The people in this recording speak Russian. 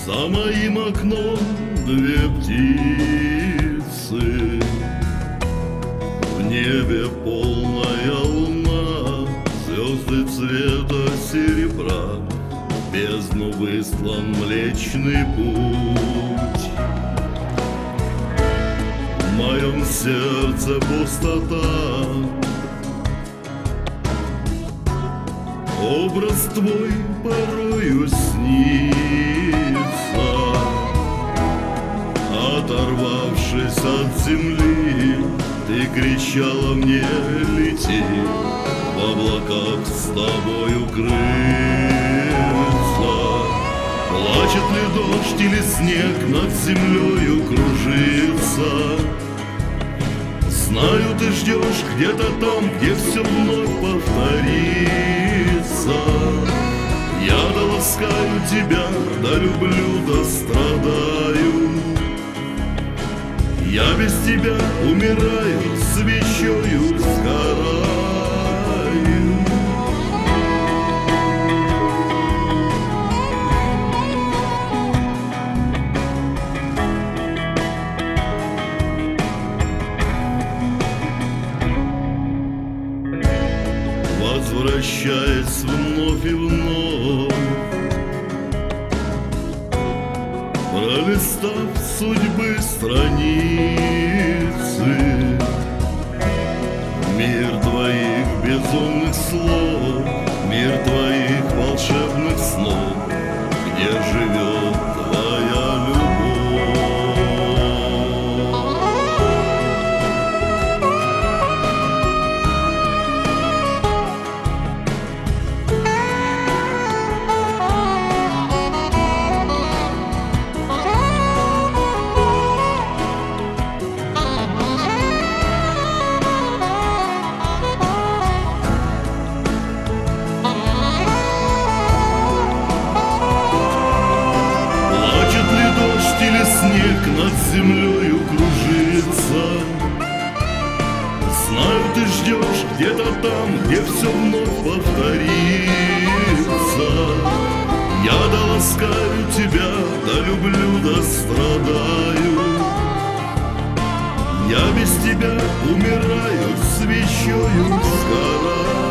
За моим окном две птицы, в небе полная луна, звезды цвета серебра, в бездну выслан Млечный Путь. В моем сердце пустота, образ твой порою снится. Оторвавшись от земли, ты кричала мне: лети, в облаках с тобой укрыться. Плачет ли дождь или снег над землею кружится? Знаю, ты ждешь где-то там, где все вновь повторится. Я доласкаю тебя, да люблю, да страдаю. Я без тебя умираю, свечою сгораю. Возвращаясь вновь и вновь, пролистав судьбы страницы, мир твоих безумных слов, мир твоих волшебных снов, где живет твоя любовь. Снег над землею кружится. Знаю, ты ждешь где-то там, где все вновь повторится. Я доласкаю тебя, да люблю, да страдаю. Я без тебя умираю, свечою сгораю.